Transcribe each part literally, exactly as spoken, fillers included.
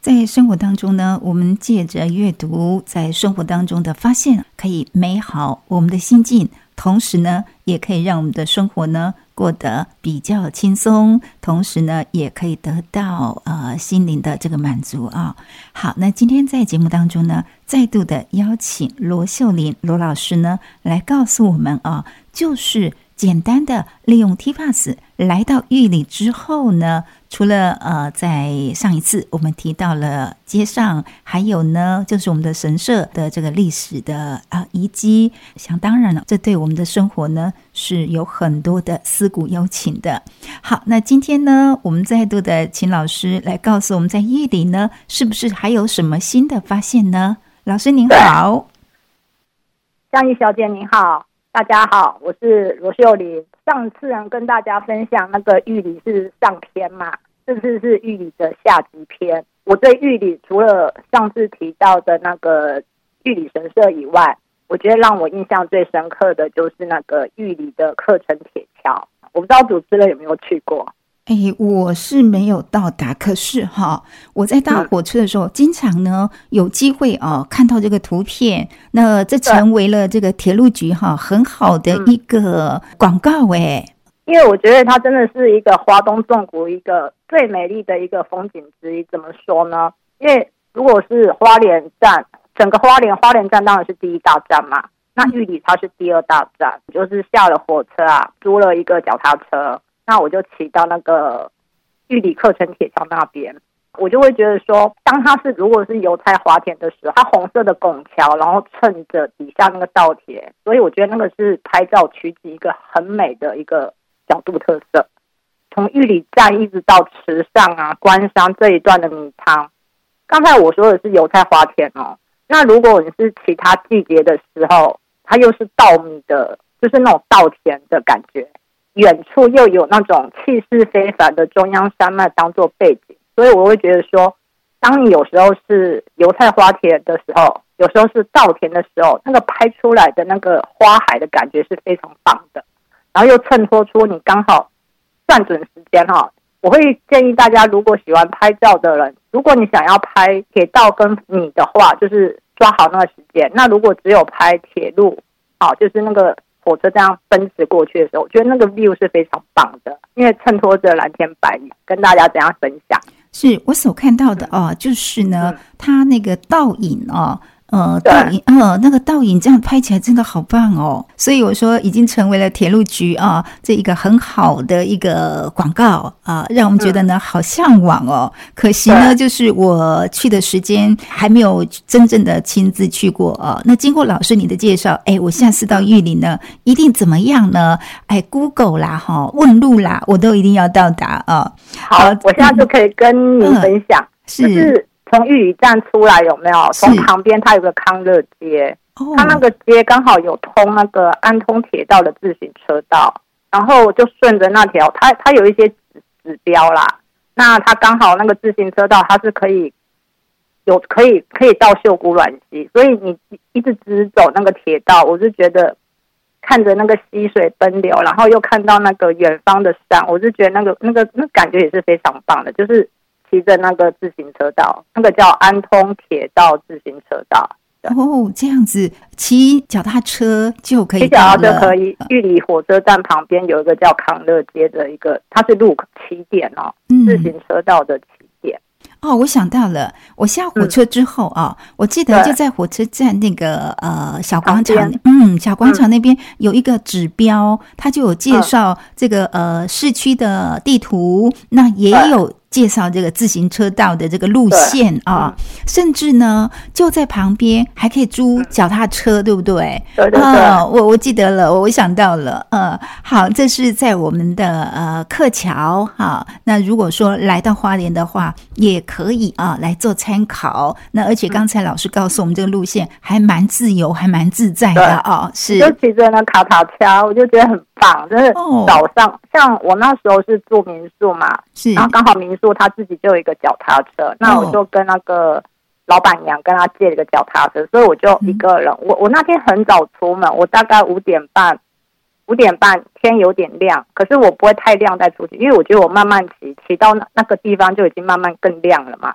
在生活当中呢，我们借着阅读，在生活当中的发现，可以美好我们的心境，同时呢，也可以让我们的生活呢过得比较轻松，同时呢，也可以得到呃心灵的这个满足啊。好，那今天在节目当中呢，再度的邀请罗秀玲罗老师呢来告诉我们啊，就是简单的利用 T P A S 来到玉里之后呢，除了呃在上一次我们提到了街上，还有呢就是我们的神社的这个历史的啊、呃、遗迹，想当然了，这对我们的生活呢是有很多的思古幽情的。好，那今天呢，我们再度的请老师来告诉我们，在玉里呢是不是还有什么新的发现呢？老师您好。 江怡小姐您好，大家好，我是罗秀玲。上次呢跟大家分享那个玉里是上篇嘛，这次是玉里的下集篇。我对玉里除了上次提到的那个玉里神社以外，我觉得让我印象最深刻的就是那个玉里的客城铁桥。我不知道主持人有没有去过？ 哎，我是没有到达，可是哈，我在搭火车的时候，嗯、经常呢有机会哦看到这个图片，那这成为了这个铁路局哈很好的一个广告哎、嗯。 因为我觉得它真的是一个华东纵谷一个最美丽的一个风景之一。怎么说呢？因为如果是花莲站，整个花莲花莲站当然是第一大站嘛，那玉里它是第二大站，就是下了火车啊，租了一个脚踏车。那我就骑到那个玉里客城铁桥那边，我就会觉得说，当它是如果是油菜花田的时候，它红色的拱桥，然后衬着底下那个稻田，所以我觉得那个是拍照取景一个很美的一个角度特色。从玉里站一直到池上啊、关山这一段的米汤，刚才我说的是油菜花田哦，那如果你是其他季节的时候，它又是稻米的，就是那种稻田的感觉。远处又有那种气势非凡的中央山脉当做背景，所以我会觉得说，当你有时候是油菜花田的时候，有时候是稻田的时候，那个拍出来的那个花海的感觉是非常棒的，然后又衬托出你刚好算准时间哈。我会建议大家，如果喜欢拍照的人，如果你想要拍铁道跟你的话，就是抓好那个时间。那如果只有拍铁路，好，就是那个火车这样奔驰过去的时候，我觉得那个 view 是非常棒的，因为衬托着蓝天白云，跟大家怎样分享。 是我所看到的哦，就是呢，嗯、它那个倒影哦。呃，倒影，呃，那个倒影这样拍起来真的好棒哦！所以我说已经成为了铁路局啊，这一个很好的一个广告啊，让我们觉得呢、嗯、好向往哦。可惜呢，就是我去的时间还没有真正的亲自去过啊。那经过老师你的介绍，哎，我下次到玉里呢，一定怎么样呢？哎 ，Google 啦，哈，问路啦，我都一定要到达啊。 好，好我现在就可以跟您分享，嗯、是。就是从玉里站出来有没有？从旁边它有个康乐街，它那个街刚好有通那个安通铁道的自行车道，然后就顺着那条，它它有一些指指标啦。那它刚好那个自行车道，它是可以有可以可以到秀姑峦溪，所以你一直直走那个铁道，我是觉得看着那个溪水奔流，然后又看到那个远方的山，我是觉得那个那个那感觉也是非常棒的，就是。骑着那个自行车道，那个叫安通铁道自行车道。 哦，这样子骑脚踏车就可以到了。骑脚踏车可以。玉里火车站旁边有一个叫康乐街的一个，它是路起点哦，嗯、自行车道的起点。 哦，我想到了，我下火车之后啊、嗯，我记得就在火车站那个呃小广场，嗯，小广场那边有一个指标，它就有介绍这个、嗯、呃市区的地图，那也有。介绍这个自行车道的这个路线啊、嗯，甚至呢就在旁边还可以租脚踏车，嗯、对不对？ 对对对， 呃、我我记得了，我想到了，呃，好，这是在我们的呃客桥哈。那如果说来到花莲的话，也可以啊来做参考。那而且刚才老师告诉我们，这个路线还蛮自由，还蛮自在的哦。是， 就骑着那卡塔车，我就觉得很棒。就是早上，哦、像我那时候是住民宿嘛， 是， 然后刚好民宿。他自己就有一个脚踏车，那我就跟那个老板娘跟他借了一个脚踏车，所以我就一个人。我我那天很早出门，我大概五点半，五点半天有点亮，可是我不会太亮再出去，因为我觉得我慢慢骑，骑到那那个地方就已经慢慢更亮了嘛。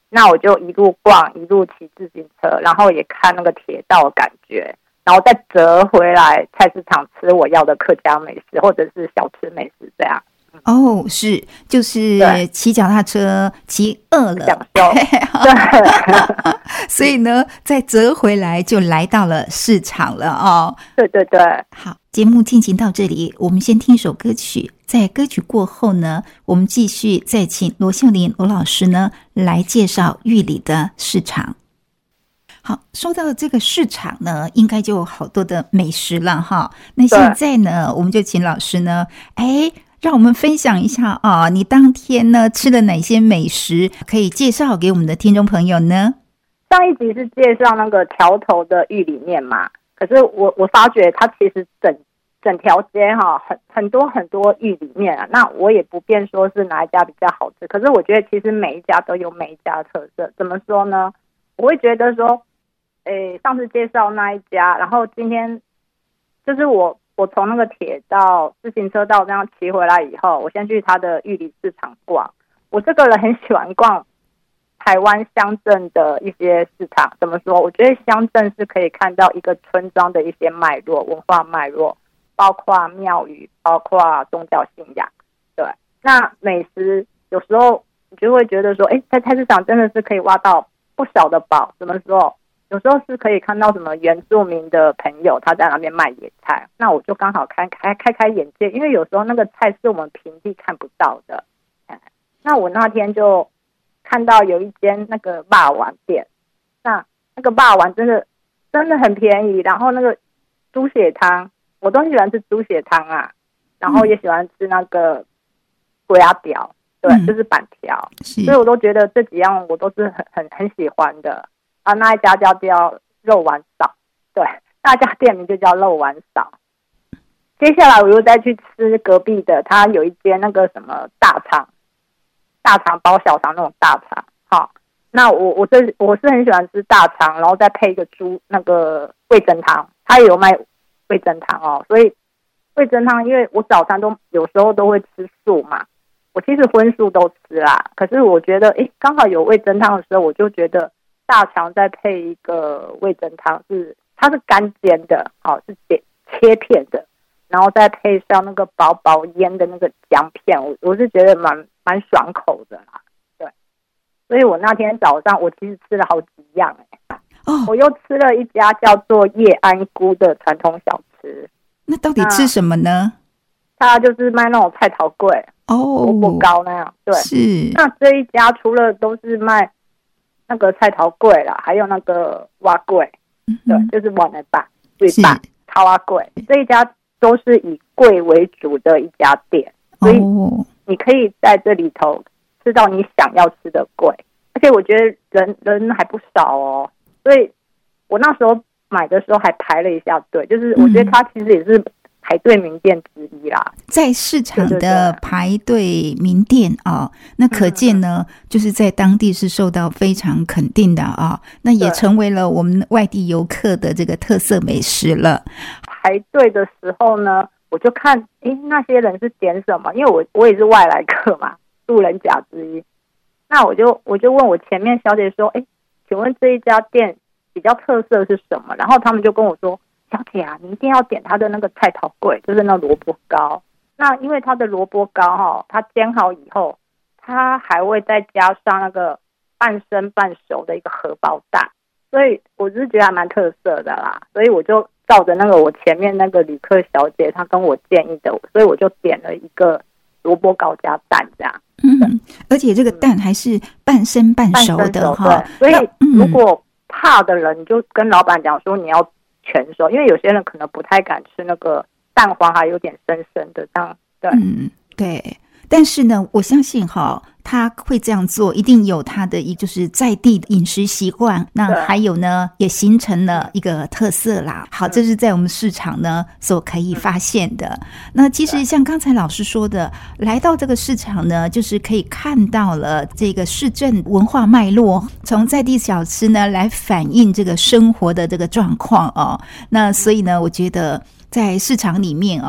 那我就一路逛，一路骑自行车，然后也看那个铁道的感觉，然后再折回来菜市场吃我要的客家美食或者是小吃美食这样。 哦，是，就是骑脚踏车骑饿了， 享受，对， 所以呢，再折回来就来到了市场了哦。 对对对， 好，节目进行到这里，我们先听一首歌曲，在歌曲过后呢，我们继续再请罗秀玲罗老师呢来介绍玉里的市场。好，说到这个市场呢，应该就有好多的美食了哈。那现在呢，我们就请老师呢，哎。让我们分享一下啊，你当天呢吃了哪些美食，可以介绍给我们的听众朋友呢？ 上一集是介绍那个桥头的玉里面嘛，可是我我发觉它其实整整条街哈，很很多很多玉里面啊，那我也不便说是哪一家比较好吃，可是我觉得其实每一家都有每一家的特色。怎么说呢？我会觉得说，诶，上次介绍那一家，然后今天就是我。我从那个铁道自行车道这样骑回来以后，我先去他的玉里市场逛。我这个人很喜欢逛台湾乡镇的一些市场。怎么说？我觉得乡镇是可以看到一个村庄的一些脉络、文化脉络，包括庙宇，包括宗教信仰。对，那美食有时候你就会觉得说，哎，在菜市场真的是可以挖到不少的宝。怎么说？有时候是可以看到什么原住民的朋友他在那边卖野菜，那我就刚好开开开开眼界，因为有时候那个菜是我们平地看不到的。那我那天就看到有一间那个肉丸店，那那个肉丸真的真的很便宜，然后那个猪血汤，我都喜欢吃猪血汤啊，然后也喜欢吃那个龟仔条，对，嗯、就是板条，所以我都觉得这几样我都是很很很喜欢的。啊，那一家叫叫肉丸嫂，对，那家店名就叫肉丸嫂。接下来我又再去吃隔壁的，它有一间那个什么大肠，大肠包小肠那种大肠。好，那我我这我是很喜欢吃大肠，然后再配一个猪那个味噌汤，它也有卖味噌汤哦。所以味噌汤，因为我早餐都有时候都会吃素嘛，我其实荤素都吃啦。可是我觉得，哎，刚好有味噌汤的时候，我就觉得。大肠再配一个味噌汤，是它是干煎的，哦，是切切片的，然后再配上那个薄薄腌的那个姜片，我我是觉得蛮蛮爽口的啦，对。所以我那天早上我其实吃了好几样哎、欸，哦，我又吃了一家叫做叶安姑的传统小吃。 那到底吃什么呢？ 它就是卖那种菜头粿哦，萝卜糕那样，对。 是。 那这一家除了都是卖那个菜头粿啦，还有那个蛙粿，对，就是碗的吧，对吧？桃蛙粿这一家都是以粿为主的一家店，所以你可以在这里头吃到你想要吃的粿，而且我觉得人人还不少哦，所以我那时候买的时候还排了一下队，就是我觉得它其实也是排队名店之一啦， 在市场的排队名店啊、哦，那可见呢、嗯，就是在当地是受到非常肯定的啊、哦，那也成为了我们外地游客的这个特色美食了。 排队的时候呢，我就看，诶，那些人是点什么？因为我我也是外来客嘛，路人甲之一。那我就我就问我前面小姐说，诶，请问这一家店比较特色是什么？然后他们就跟我说。小姐啊，你一定要点它的那个菜头粿，就是那萝卜糕。那因为它的萝卜糕哈，它煎好以后，它还会再加上那个半生半熟的一个荷包蛋，所以我是觉得还蛮特色的啦。所以我就照着那个我前面那个旅客小姐她跟我建议的，所以我就点了一个萝卜糕加蛋这样。 嗯，而且这个蛋还是半生半熟的哈。 所以如果怕的人，你就跟老板讲说你要。全熟，因为有些人可能不太敢吃那个蛋黄还有点生生的这样，对， 嗯，对。但是呢，我相信哈，他会这样做，一定有他的一就是在地的饮食习惯。那还有呢，也形成了一个特色啦。好，这是在我们市场呢所可以发现的。那其实像刚才老师说的，来到这个市场呢，就是可以看到了这个市政文化脉络，从在地小吃呢来反映这个生活的这个状况哦。那所以呢，我觉得在市场里面哦。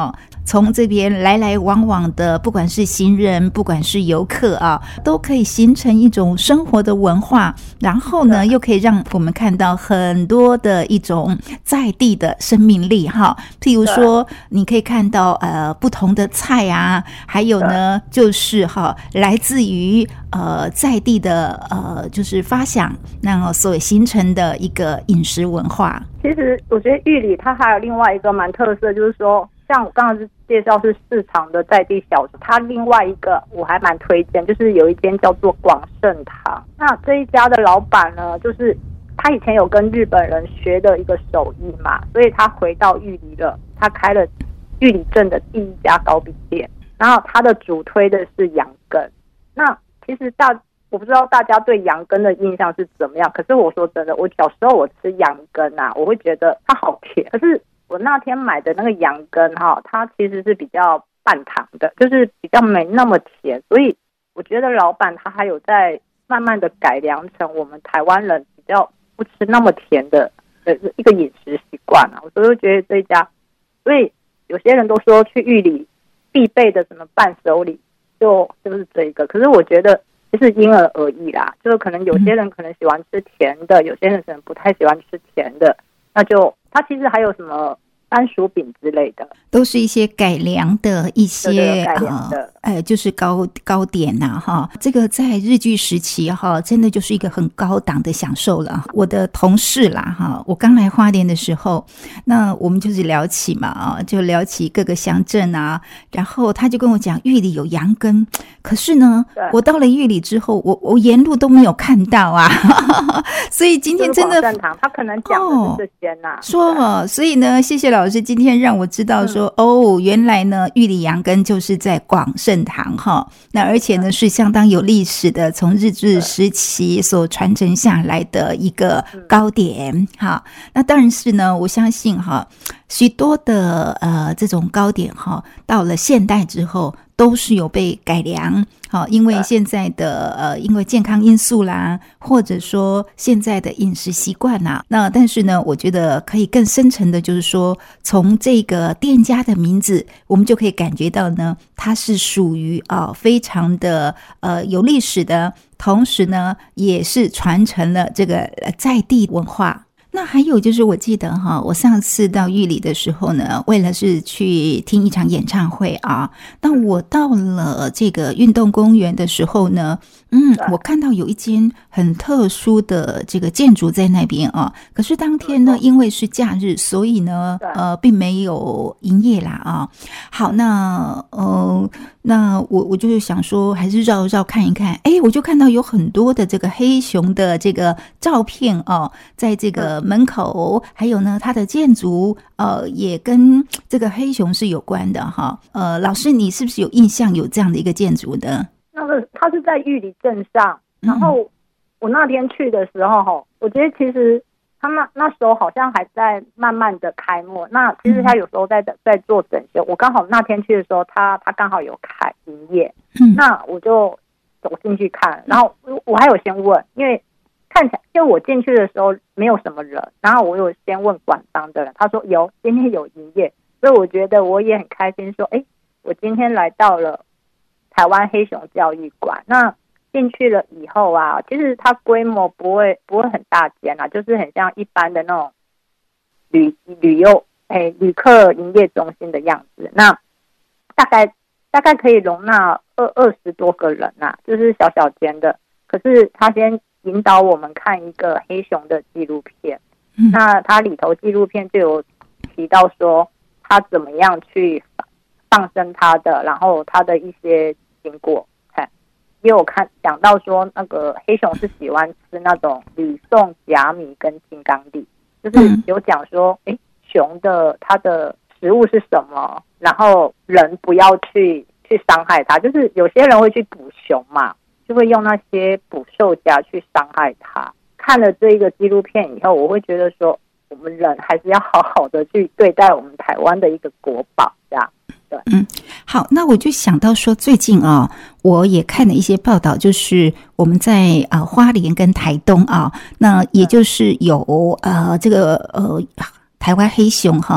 从这边来来往往的，不管是行人，不管是游客啊，都可以形成一种生活的文化，然后呢又可以让我们看到很多的一种在地的生命力哈。譬如说你可以看到呃不同的菜啊，还有呢就是哈来自于呃在地的呃就是发想，那所形成的一个饮食文化。 其实我觉得玉里它还有另外一个蛮特色，就是说像我刚刚是介绍是市场的在地小吃，它另外一个我还蛮推荐，就是有一间叫做广盛堂。那这一家的老板呢，就是他以前有跟日本人学的一个手艺嘛，所以他回到玉里了，他开了玉里镇的第一家糕饼店，然后他的主推的是羊羹。那其实大我不知道大家对羊羹的印象是怎么样，可是我说真的，我小时候我吃羊羹啊，我会觉得它好甜，可是我那天买的那个羊羹哈，它其实是比较半糖的，就是比较没那么甜，所以我觉得老板他还有在慢慢的改良成我们台湾人比较不吃那么甜的的一个饮食习惯啊，我就觉得这一家，所以有些人都说去玉里必备的什么伴手礼就就是这一个，可是我觉得就是因人而异啦，就是可能有些人可能喜欢吃甜的，有些人可能不太喜欢吃甜的，那就它其实还有什么番薯饼之类的， 都是一些改良的一些， 对对改良的， 呃，呃，就是糕糕点呐、啊，哈，这个在日据时期哈，真的就是一个很高档的享受了。我的同事啦，哈，我刚来花莲的时候，那我们就是聊起嘛，啊，就聊起各个乡镇啊，然后他就跟我讲，玉里有羊羹，可是呢，我到了玉里之后，我我沿路都没有看到啊，所以今天真的， 广盛堂他可能讲的是这些呐、啊， 说哦，所以呢，谢谢老师今天让我知道说、嗯、哦，原来呢玉里羊羹就是在广盛堂哈，那而且呢是相当有历史的，从日治时期所传承下来的一个糕点哈。那当然是呢，我相信哈，许多的呃这种糕点哈，到了现代之后都是有被改良，好，因为现在的呃，因为健康因素啦，或者说现在的饮食习惯啦，那但是呢，我觉得可以更深层的，就是说，从这个店家的名字，我们就可以感觉到呢，它是属于啊、呃、非常的呃有历史的，同时呢，也是传承了这个在地文化。那还有就是我记得哈，我上次到玉里的时候呢，为了是去听一场演唱会啊，那我到了这个运动公园的时候呢，嗯，我看到有一间很特殊的这个建筑在那边啊，可是当天呢，因为是假日，所以呢，呃，并没有营业啦啊。好，那呃，那我我就想说，还是绕绕看一看，哎，我就看到有很多的这个黑熊的这个照片哦，在这个门口，还有呢，它的建筑呃也跟这个黑熊是有关的哈。呃，老师，你是不是有印象有这样的一个建筑呢？ 那个它是在玉里镇上，然后我那天去的时候哈，我觉得其实他那那时候好像还在慢慢的开幕，那其实他有时候在在做整修，我刚好那天去的时候，他他刚好有开营业，嗯，那我就走进去看，然后我还有先问，因为看起来，因为我进去的时候没有什么人，然后我有先问馆商的人，他说有，今天有营业，所以我觉得我也很开心，说，哎，我今天来到了台湾黑熊教育馆。那进去了以后啊，其实它规模不会不会很大间啦，就是很像一般的那种旅旅游哎旅客营业中心的样子。那大概大概可以容纳二二十多个人呐、啊，就是小小间的。可是他先引导我们看一个黑熊的纪录片，嗯、那它里头纪录片就有提到说他怎么样去放生它的，然后他的一些经过。也有看讲到说，那个黑熊是喜欢吃那种吕宋甲米跟金刚粒，就是有讲说，哎，熊的它的食物是什么，然后人不要去去伤害它，就是有些人会去捕熊嘛，就会用那些捕兽夹去伤害它。看了这一个纪录片以后，我会觉得说，我们人还是要好好的去对待我们台湾的一个国宝，这样。 嗯，好，那我就想到说，最近啊，我也看了一些报道，就是我们在呃花莲跟台东啊，那也就是有呃这个呃台湾黑熊哈，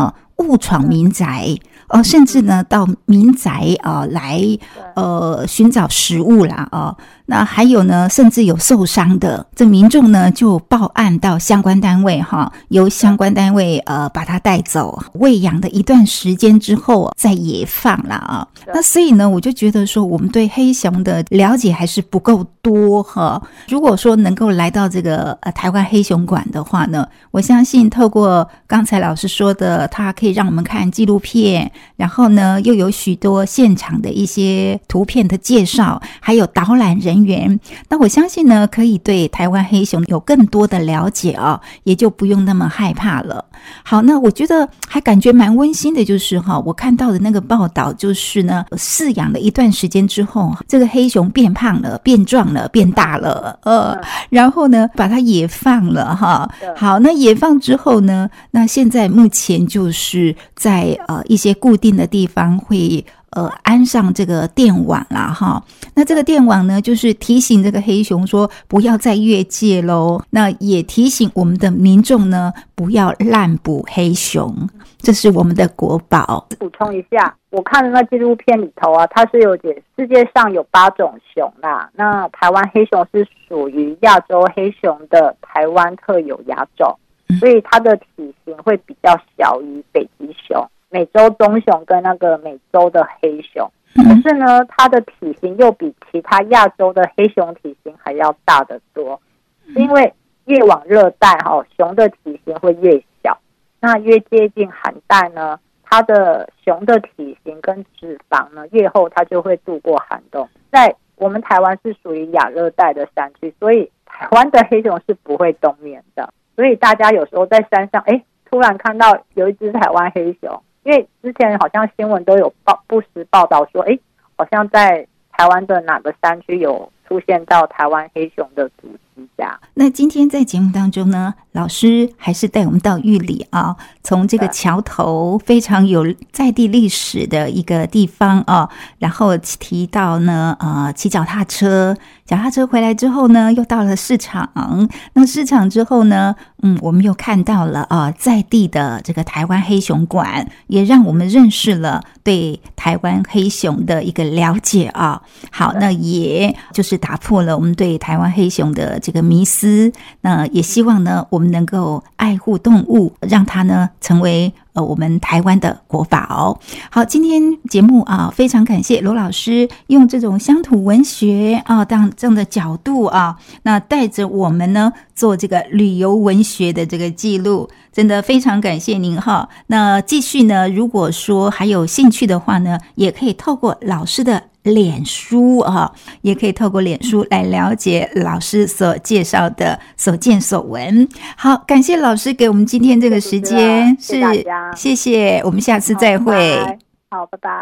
误闯民宅哦，甚至呢到民宅啊、呃、来呃寻找食物啦哦。那还有呢，甚至有受伤的，这民众呢就报案到相关单位哈，由相关单位呃把他带走，喂养的一段时间之后再野放啦啊。那所以呢，我就觉得说，我们对黑熊的了解还是不够多哈。如果说能够来到这个呃台湾黑熊馆的话呢，我相信透过刚才老师说的，它可以让我们看纪录片，然后呢又有许多现场的一些图片的介绍，还有导览人员，那我相信呢可以对台湾黑熊有更多的了解啊，也就不用那么害怕了。好，那我觉得还感觉蛮温馨的，就是哈，我看到的那个报道就是呢，饲养了一段时间之后，这个黑熊变胖了、变壮了、变大了，呃，然后呢把它野放了哈。好，那野放之后呢，那现在目前就是在呃一些固定的地方会呃安上这个电网啦哈。那这个电网呢，就是提醒这个黑熊说不要再越界咯，那也提醒我们的民众呢不要滥捕黑熊，这是我们的国宝。 补充一下，我看的那纪录片里头啊，它是有解世界上有八种熊啦，那台湾黑熊是属于亚洲黑熊的台湾特有亚种，所以它的体型会比较小于北极熊、美洲棕熊跟那个美洲的黑熊，可是呢它的体型又比其他亚洲的黑熊体型还要大得多，因为越往热带齁，熊的体型会越小，那越接近寒带呢，它的熊的体型跟脂肪呢越厚，它就会度过寒冬。在我们台湾是属于亚热带的山区，所以台湾的黑熊是不会冬眠的，所以大家有时候在山上哎，突然看到有一只台湾黑熊，因为之前好像新闻都有报不时报道说哎，好像在台湾的哪个山区有出现到台湾黑熊的足迹呀。 那今天在节目当中呢，老师还是带我们到玉里啊，从这个桥头非常有在地历史的一个地方啊，然后提到呢呃骑脚踏车，脚踏车回来之后呢，又到了市场，那市场之后呢，嗯，我们又看到了啊在地的这个台湾黑熊馆，也让我们认识了对台湾黑熊的一个了解啊。好，那也就是打破了我们对台湾黑熊的这个迷思，那也希望呢我们能够爱护动物，让它呢成为呃我们台湾的国宝。好，今天节目啊，非常感谢罗老师用这种乡土文学啊当这样的角度啊，那带着我们呢做这个旅游文学的这个记录，真的非常感谢您哈。那继续呢，如果说还有兴趣的话呢，也可以透过老师的脸书啊，也可以透过脸书来了解老师所介绍的所见所闻。好，感谢老师给我们今天这个时间， 谢谢大家， 是谢谢，我们下次再会。 好，拜拜。